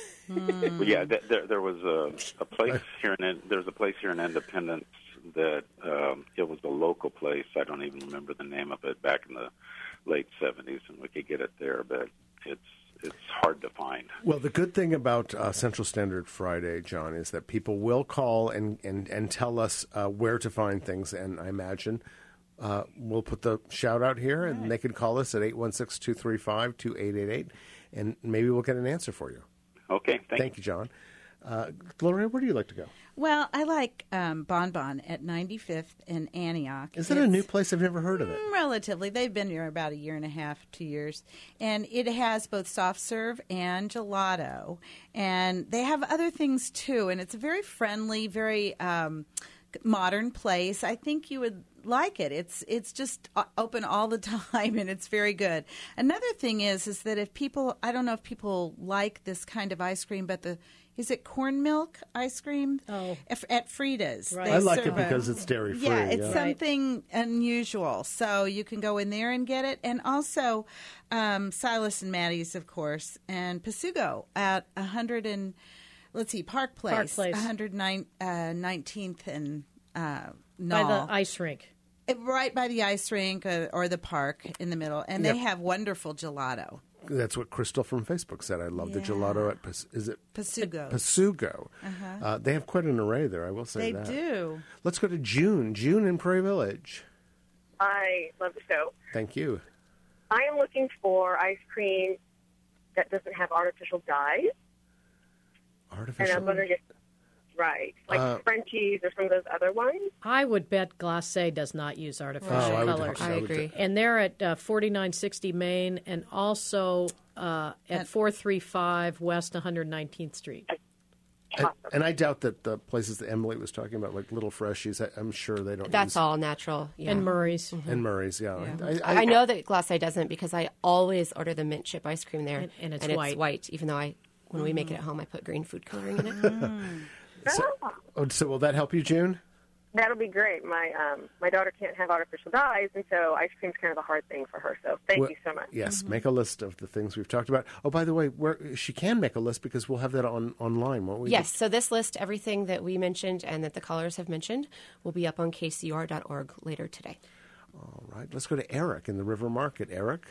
Well, yeah, th- there, there was a, a place here in there's a place here in Independence that um, it was a local place. I don't even remember the name of it back in the late seventies, and we could get it there, but it's it's hard to find. Well, the good thing about uh, Central Standard Friday, John, is that people will call and and, and tell us uh, where to find things, and I imagine. Uh, we'll put the shout out here, and they can call us at eight one six, two three five, two eight eight eight, and maybe we'll get an answer for you. Okay, thank, Thank you, John. Uh, Gloria, where do you like to go? Well, I like um, Bon Bon at ninety-fifth and Antioch. Is that a It's- new place? I've never heard of it. Mm, Relatively. They've been here about a year and a half, two years. And it has both soft serve and gelato. And they have other things, too. And it's a very friendly, very um, modern place. I think you would like it. It's it's just o- open all the time, and it's very good. Another thing is is that if people, I don't know if people like this kind of ice cream, but the is it corn milk ice cream? Oh. If, at Frida's. Right. They I like it serve a- because it's dairy free. yeah, it's Right. something unusual. So you can go in there and get it. And also um, Silas and Maddie's, of course, and Pasugo at one hundred and, let's see, Park Place. Park Place. one hundred nineteenth and uh, By Knoll. the ice rink. It- right by the ice rink uh, or the park in the middle. And Yep. they have wonderful gelato. That's what Crystal from Facebook said. I love the Yeah. gelato at Pas- is it Pasugo. Pasugo. Uh, they have quite an array there. I will say They that. do. Let's go to June. June in Prairie Village. I love the show. Thank you. I am looking for ice cream that doesn't have artificial dyes, and Artificial. I'm wondering if right, like Uh, Frenchies or some of those other ones. I would bet Glacé does not use artificial Oh, I would- colors. I I would- agree. And they're at uh, forty-nine sixty Main and also uh, at At- four thirty-five West one hundred nineteenth Street. And, and I doubt that the places that Emily was talking about, like Little Freshies, I, I'm sure they don't. That's use, all natural. Yeah. And Murray's. And Murray's, yeah. I, I, I know that Glacé doesn't because I always order the mint chip ice cream there, And- and it's white. Even though I, when we make it at home, I put green food coloring in it. So, oh, so will that help you, June? That'll be great. My um, my daughter can't have artificial dyes, and so ice cream's kind of a hard thing for her. So thank Well, you so much. Yes, make a list of the things we've talked about. Oh, by the way, where she can make a list because we'll have that on online, won't we? Yes. So this list, everything that we mentioned and that the callers have mentioned, will be up on K C R dot org later today. All right. Let's go to Eric in the River Market. Eric,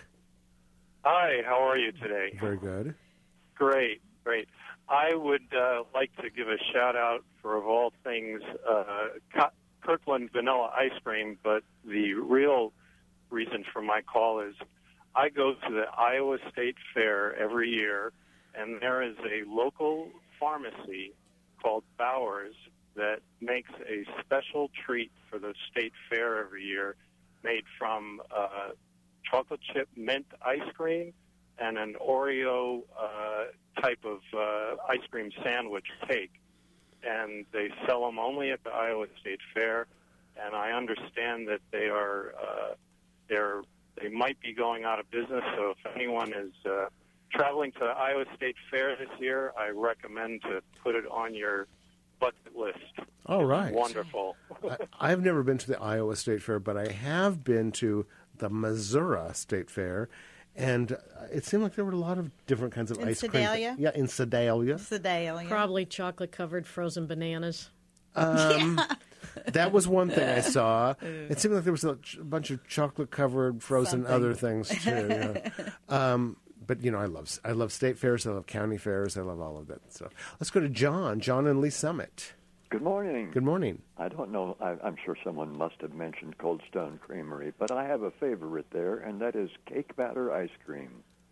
Hi, how are you today? very good. Great, great. I would uh, like to give a shout out for, of all things, uh, Co- Kirkland vanilla ice cream, but the real reason for my call is I go to the Iowa State Fair every year, and there is a local pharmacy called Bowers that makes a special treat for the state fair every year made from uh, chocolate chip mint ice cream and an Oreo uh, type of uh, ice cream sandwich cake. And they sell them only at the Iowa State Fair. And I understand that they are uh, they're they might be going out of business. So if anyone is uh, traveling to the Iowa State Fair this year, I recommend to put it on your bucket list. All right. Wonderful. I, I've never been to the Iowa State Fair, but I have been to the Missouri State Fair, and uh, it seemed like there were a lot of different kinds of In ice cream. Sedalia? Yeah, in Sedalia. Sedalia. Probably chocolate-covered frozen bananas. Um, that was one thing I saw. It seemed like there was a ch- bunch of chocolate-covered frozen Something. other things too. Yeah. Um, but you know, I love I love state fairs. I love county fairs. I love all of that. So let's go to John. John and Lee Summit. Good morning. Good morning. I don't know. I, I'm sure someone must have mentioned Cold Stone Creamery, but I have a favorite there, and that is cake batter ice cream.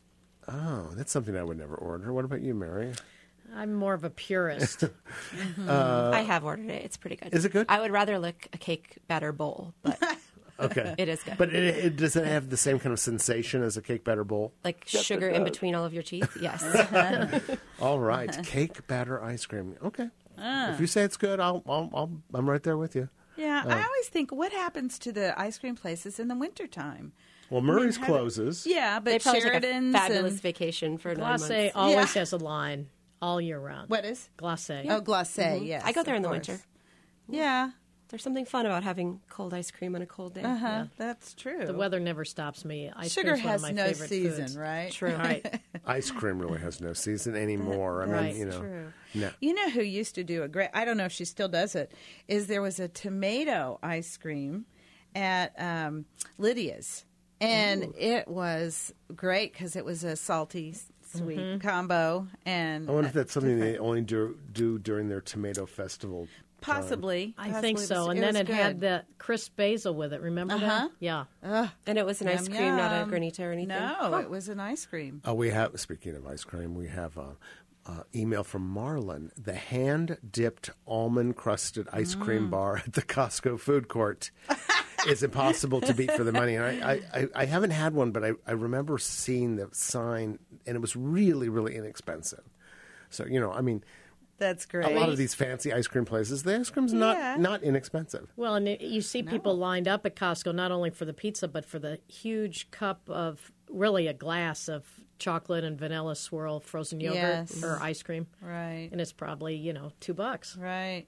Oh, that's something I would never order. What about you, Mary? I'm more of a purist. mm-hmm. uh, I have ordered it. It's pretty good. Is it good? I would rather lick a cake batter bowl, but okay, it is good. But it, it, does it have the same kind of sensation as a cake batter bowl? Like yes, sugar in between all of your teeth? Yes. All right, cake batter ice cream. Okay. Ah. If you say it's good, I'll, I'll, I'll, I'm right there with you. Yeah, Uh, I always think, what happens to the ice cream places in the wintertime? Well, Murray's I mean, closes. Yeah, but they probably Sheridan's take a fabulous and vacation for nine Glace months. always Yeah. has a line all year round. What is? Glace. Oh, glacé, Mhm. yes. I go there of in the course. winter. Yeah. There's something fun about having cold ice cream on a cold day. Uh-huh. Yeah. That's true. The weather never stops me. Ice Sugar cream's one has of my no favorite season, foods. right? True. Right. Ice cream really has no season anymore. I mean, Right. you know. True. No. You know who used to do a great, I don't know if she still does it, is there was a tomato ice cream at um, Lydia's. And Ooh. it was great because it was a salty, sweet mm-hmm. combo. And I wonder if that's something they only do, do during their tomato festival. Possibly. I Possibly. think so. It And was then it good. had the crisp basil with it. Remember Uh-huh. that? Yeah. Ugh, And it was an ice yum, cream, not a yum. granita or anything. No, Huh. it was an ice cream. Oh, we have, speaking of ice cream, we have a, uh, email from Marlon. The hand-dipped almond-crusted ice cream Mm. bar at the Costco food court is impossible to beat for the money. And I, I, I haven't had one, but I, I remember seeing the sign, and it was really, really inexpensive. So, you know, I mean, That's great. a lot of these fancy ice cream places, the ice cream's not, Yeah. not inexpensive. Well, and it- you see people lined up at Costco not only for the pizza, but for the huge cup of, really a glass of chocolate and vanilla swirl frozen yogurt Yes. or ice cream. Right. And it's probably, you know, two bucks. Right.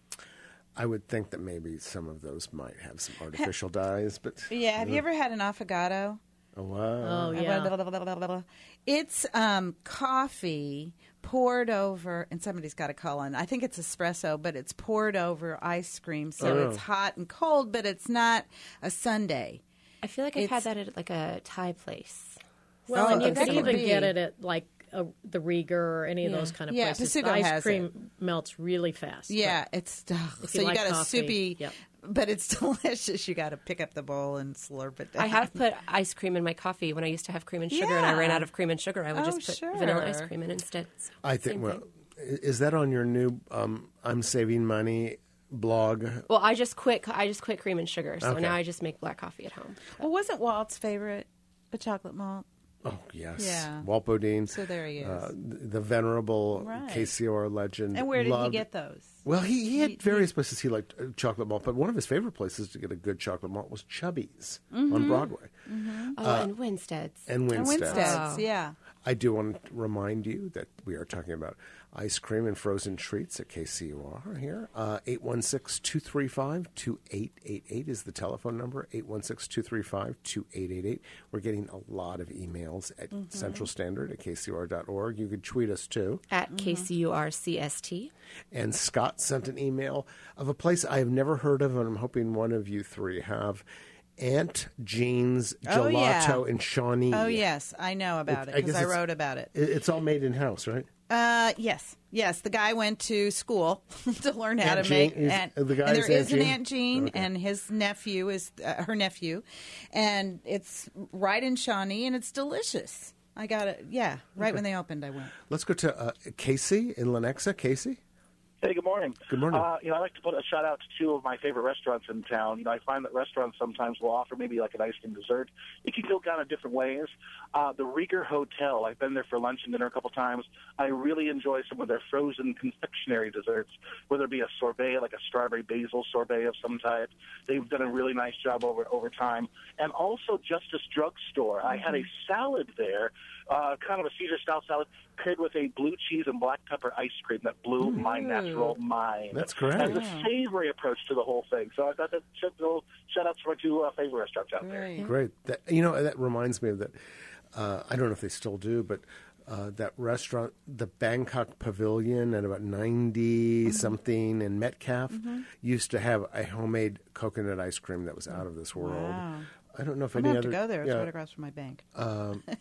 I would think that maybe some of those might have some artificial dyes, but Yeah. Have you ever had an affogato? oh, wow. Oh, yeah. It's um, coffee poured over, and somebody's got to call on. I think it's espresso, but it's poured over ice cream, so Oh. it's hot and cold, but it's not a sundae. I feel like I've It's- had that at like a Thai place. Well, Oh, and you that could could even be. get it at like a, the Rieger or any of Yeah. those kind of Yeah, places. Pacifico the ice has cream melts really fast. Yeah, it's ugh, If so you you, like got a coffee, soupy, yep. but it's delicious. You got to pick up the bowl and slurp it down. I have put ice cream in my coffee when I used to have cream and sugar, and I ran Yeah. out of cream and sugar. I would Oh, just put sure. vanilla ice cream in instead. So, I think, same well, thing. i- is that on your new um, I'm Saving Money blog? Well, I just quit. I just quit cream and sugar, so Okay. now I just make black coffee at home. Well, wasn't Walt's favorite a chocolate malt? Oh, yes. Yeah. Walt Bodine. So there he is. Uh, the venerable Right. K C O R legend. And where did loved- he get those? Well, he, he had He- various places he liked uh, chocolate malt, but one of his favorite places to get a good chocolate malt was Chubby's on Broadway. Oh, Uh, and Winstead's. And And Winstead's. Winstead's, Oh. yeah. I do want to remind you that we are talking about ice cream and frozen treats at K C O R here. Uh, eight one six, two three five, two eight eight eight is the telephone number, eight one six, two three five, two eight eight eight. We're getting a lot of emails at Central Standard at K C O R dot org. You could tweet us too. At K C U R C S T. And Scott sent an email of a place I have never heard of, and I'm hoping one of you three have. Aunt Jean's Oh, Gelato yeah. in Shawnee. Oh, yes. I know about It- it I because guess I, it's- wrote about it. It- It's all made in-house, right? Uh, yes. Yes. The guy went to school to learn how Aunt to Jean make. is- and, the guy and is there Aunt is an Jean? Aunt Jean, Okay. and his nephew is uh, her nephew. And it's right in Shawnee, and it's delicious. I got it. Yeah. Right Okay. when they opened, I went. Let's go to uh, Casey in Lenexa. Casey? Hey, good morning. Good morning. Uh, you know, I like to put a shout out to two of my favorite restaurants in town. You know, I find that restaurants sometimes will offer maybe like an ice cream dessert. It can go kind of different ways. Uh, the Rieger Hotel, I've been there for lunch and dinner a couple times. I really enjoy some of their frozen confectionery desserts, whether it be a sorbet, like a strawberry basil sorbet of some type. They've done a really nice job over over time. And also Justice Drugstore. I had a salad there, uh, kind of a Caesar-style salad, paired with a blue cheese and black pepper ice cream that blew Mm. my natural mind. That's great. And the savory approach to the whole thing. So I thought that should go shout out to my two uh, favorite restaurants out there. Great. That, you know, that reminds me of that. Uh, I don't know if they still do, but uh, that restaurant, the Bangkok Pavilion at about ninety something in Metcalf, Mhm. used to have a homemade coconut ice cream that was out of this world. Wow. I don't know if I'm any going to other. have to go there. It's yeah. right across from my bank. Um,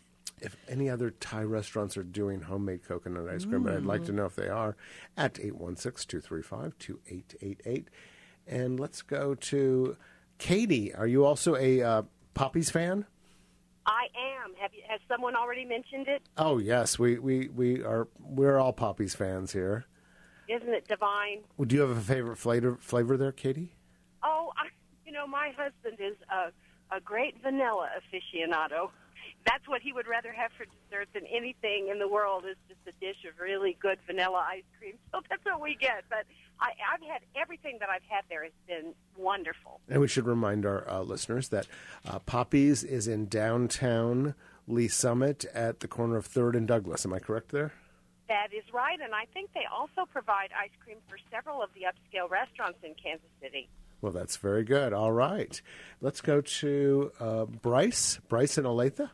if any other Thai restaurants are doing homemade coconut ice cream, but I'd like to know if they are, at eight one six, two three five, two eight eight eight. And let's go to Katie. Are you also a uh, Poppy's fan? I am. Have you? Has someone already mentioned it? Oh, yes. We, we, we are, we're all Poppy's fans here. Isn't it divine? Well, do you have a favorite flavor, flavor there, Katie? Oh, I, you know, my husband is a, a great vanilla aficionado. That's what he would rather have for dessert than anything in the world is just a dish of really good vanilla ice cream. So that's what we get. But I, I've had everything that I've had there has been wonderful. And we should remind our uh, listeners that uh, Poppy's is in downtown Lee Summit at the corner of third and Douglas. Am I correct there? That is right. And I think they also provide ice cream for several of the upscale restaurants in Kansas City. Well, that's very good. All right. Let's go to uh, Bryce. Bryce in Olathe.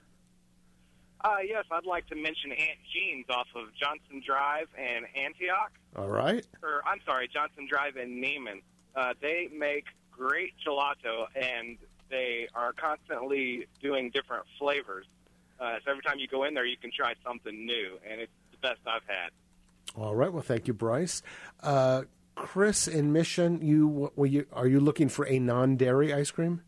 Uh, yes, I'd like to mention Aunt Jean's off of Johnson Drive and Antioch. All right. Or, I'm sorry, Johnson Drive and Neiman. Uh, they make great gelato, and they are constantly doing different flavors. Uh, so every time you go in there, you can try something new, and it's the best I've had. All right. Well, thank you, Bryce. Uh, Chris in Mission, you, were you are you looking for a non-dairy ice cream?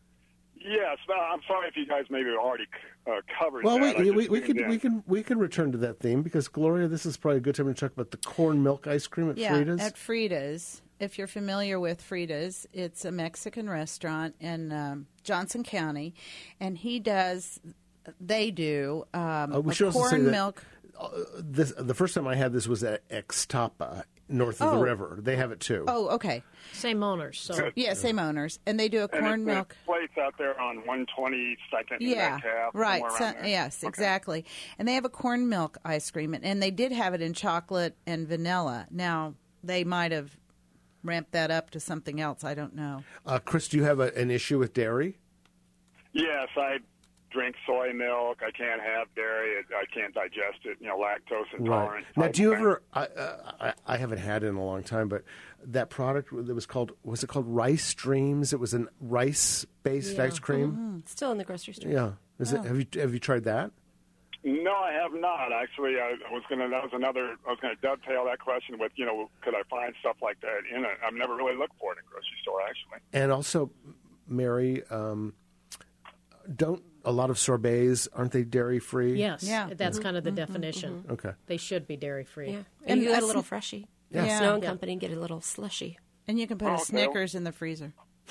Yes, well, I'm sorry if you guys maybe already uh, covered Well, that. we, I we, just we, tuned can, in. we can we can return to that theme because, Gloria, this is probably a good time to talk about the corn milk ice cream at yeah, Frida's. at Frida's. If you're familiar with Frida's, it's a Mexican restaurant in um, Johnson County, and he does, they do um, Uh, we a should also say corn that, milk. uh, this, the first time I had this was at Extapa, north of Oh. the river. They have it too. Oh, okay. Same owners. So Yeah, same owners, and they do a And corn it's milk. a place out there on one twenty-second and Yeah, Metcalf, right. somewhere So, around there. yes, Okay. exactly. And they have a corn milk ice cream, and, and they did have it in chocolate and vanilla. Now they might have ramped that up to something else. I don't know. Uh, Chris, do you have a, an issue with dairy? Yes, I drink soy milk. I can't have dairy. I can't digest it. You know, lactose intolerant. Now, type do you thing. ever? I, uh, I I haven't had it in a long time, but that product that was called was it called Rice Dreams? It was an rice-based Yeah. ice cream. Mhm. Still in the grocery store. Yeah, is Oh. it? Have you have you tried that? No, I have not. Actually, I was going to. That was another. I was going to dovetail that question with, you know, could I find stuff like that in it? I've never really looked for it in a grocery store, actually. And also, Mary, um, don't a lot of sorbets aren't they dairy free? yes, Yeah. that's Mhm, kind of the mhm, definition. mhm. Okay. They should be dairy free. Yeah. And And you get a that's- little freshy. Yeah. Yeah. Snow and Yeah. Company get a little slushy. And you can put Oh, a okay. Snickers in the freezer.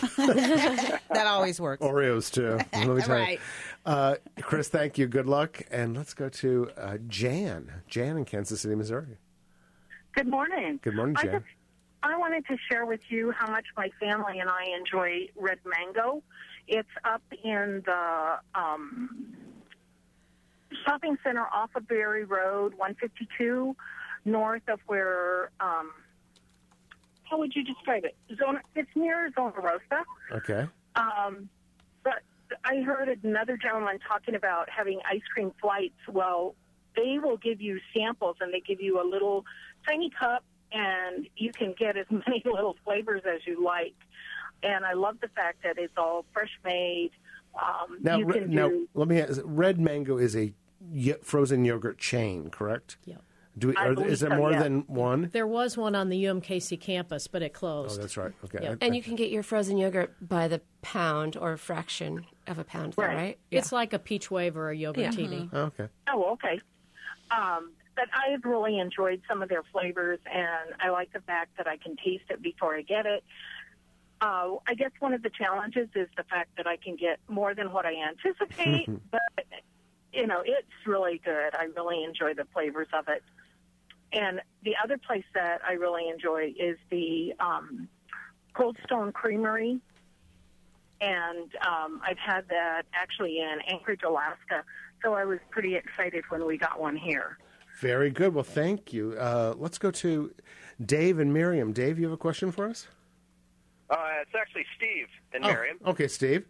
That always works. Oreos too. Let me tell you. Right. Uh, Chris, thank you. Good luck, and let's go to uh, Jan. Jan in Kansas City, Missouri. Good morning. Good morning, I Jan. just- I wanted to share with you how much my family and I enjoy Red Mango. It's up in the um, shopping center off of Berry Road, one fifty-two, north of where, um, how would you describe it? Zona, it's near Zona Rosa. Okay. Um, but I heard another gentleman talking about having ice cream flights. Well, they will give you samples, and they give you a little tiny cup, and you can get as many little flavors as you like. And I love the fact that it's all fresh made. Um, Now, you re- can now do. let me ask, Red Mango is a y- frozen yogurt chain, correct? Yeah. Do we, I are, believe is there so, more yeah. than one? There was one on the U M K C campus, but it Oh, closed. that's right. Okay. Yeah. I- And you can get your frozen yogurt by the pound or a fraction of a pound, there, Right. right? It's like a peach wave or a yogurtini. I- okay. Oh, okay. Um, but I've really enjoyed some of their flavors, and I like the fact that I can taste it before I get it. Uh, I guess one of the challenges is the fact that I can get more than what I anticipate, but, you know, it's really good. I really enjoy the flavors of it. And the other place that I really enjoy is the um, Cold Stone Creamery. And um, I've had that actually in Anchorage, Alaska. So I was pretty excited when we got one here. Very good. Well, thank you. Uh, let's go to Dave and Miriam. Dave, you have a question for us? Uh, it's actually Steve and Oh, Miriam. okay, Steve.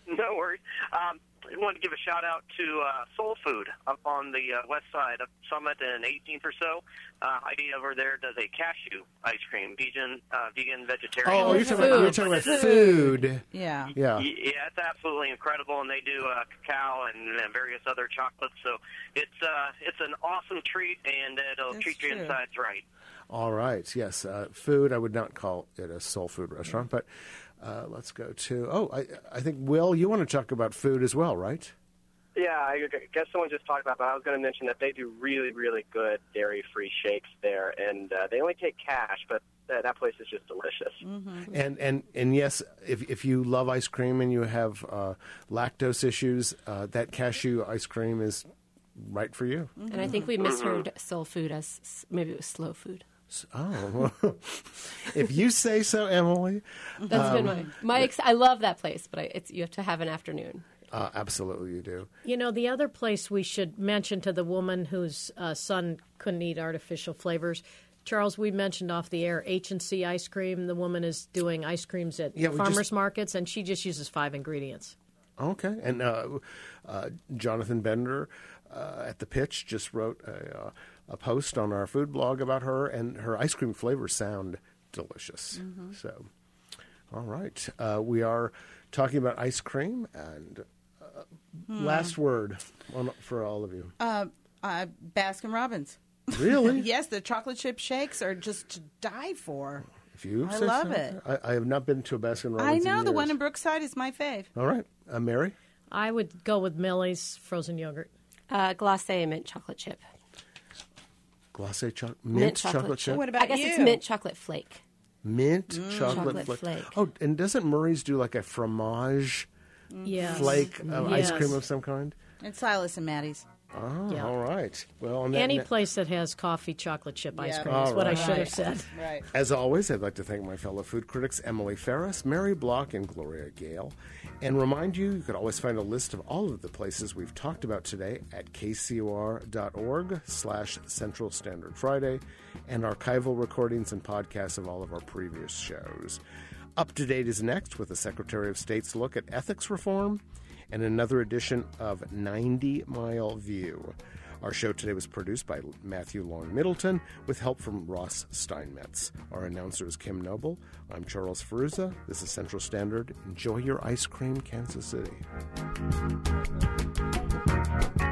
No worries. Um, I wanted to give a shout out to uh, Soul Food up on the uh, west side of Summit and eighteenth or so. Uh, Heidi over there does a cashew ice cream, vegan, uh, vegan, vegetarian. Oh, you're talking, about, you're talking about food. Yeah. Yeah. Y- Yeah, it's absolutely incredible, and they do uh, cacao and uh, various other chocolates. So it's uh, it's an awesome treat, and it'll That's treat your true. insides right. All right. Yes. Uh, food. I would not call it a soul food restaurant, but uh, let's go to. Oh, I, I think Will, you want to talk about food as well, right? Yeah, I guess someone just talked about it, but I was going to mention that they do really, really good dairy-free shakes there, and uh, they only take cash, but uh, that place is just delicious. Mm-hmm. And and and yes, if if you love ice cream and you have uh, lactose issues, uh, that cashew ice cream is right for you. And I think we misheard soul food as s- maybe it was slow food. Oh, if you say so, Emily. That's been my my. Ex- I love that place, but I, it's you have to have an afternoon. Uh, absolutely, you do. You know, the other place we should mention to the woman whose uh, son couldn't eat artificial flavors, Charles, we mentioned off the air H and C ice cream. The woman is doing ice creams at Yeah, we farmers just- markets, and she just uses five ingredients. Okay, and uh, uh, Jonathan Bender uh, at The Pitch just wrote a, uh, a post on our food blog about her, and her ice cream flavors sound delicious. Mm-hmm. So, all right, uh, we are talking about ice cream, and uh, Hmm. last word on, for all of you. Uh, uh, Baskin Robbins. Really? Yes, the chocolate chip shakes are just to die for. If you I say love so. it. I, I have not been to a Baskin Robbins. I in know the years. one in Brookside is my fave. All right, uh, Mary. I would go with Millie's frozen yogurt. Uh, glacé mint chocolate chip. Glacé cho- mint, Mint chocolate, chocolate chip. What about I guess you? it's mint chocolate flake. Mint Mm. chocolate, Chocolate flake. flake. Oh, and doesn't Murray's do like a fromage Yes. flake of ice Yes. cream of some kind? And Silas and Maddie's. Oh, Yeah. all right. Well, on that Any note- place that has coffee chocolate chip ice Yeah. cream is All what I right. should have said. Right. As always, I'd like to thank my fellow food critics, Emily Ferris, Mary Block, and Gloria Gale. And remind you, you can always find a list of all of the places we've talked about today at kcor.org slash Central Standard Friday, and archival recordings and podcasts of all of our previous shows. Up to Date is next with the Secretary of State's look at ethics reform and another edition of ninety mile View. Our show today was produced by Matthew Long Middleton with help from Ross Steinmetz. Our announcer is Kim Noble. I'm Charles Ferruza. This is Central Standard. Enjoy your ice cream, Kansas City.